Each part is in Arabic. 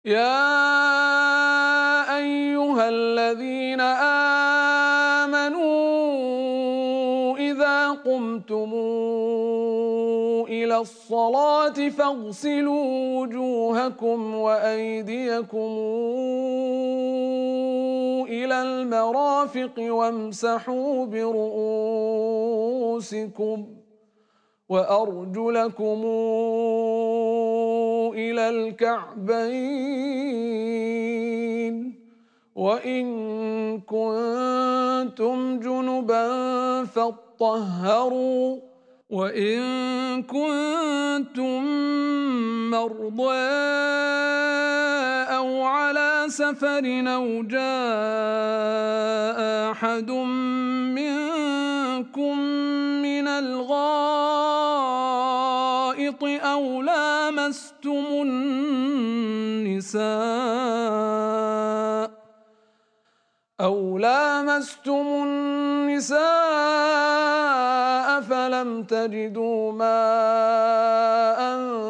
يا أيها الذين آمنوا إذا قمتم إلى الصلاة فاغسلوا وجوهكم وأيديكم إلى المرافق وامسحوا برؤوسكم وأرجلكم إلى الكعبين وإن كنتم جنبا فاطهروا وإن كنتم مرضى أو على سفر أو جاء أحد منكم من الغائط أو لامستم النساء فلم تجدوا ماء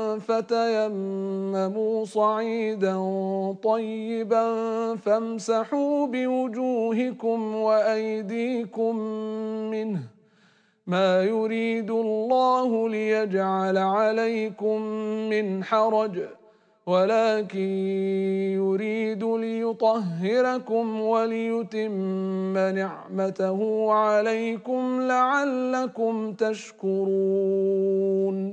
فتيمموا صعيدا طيبا فامسحوا بوجوهكم وأيديكم منه ما يريد الله ليجعل عليكم من حرج ولكن يريد ليطهركم وليتم نعمته عليكم لعلكم تشكرون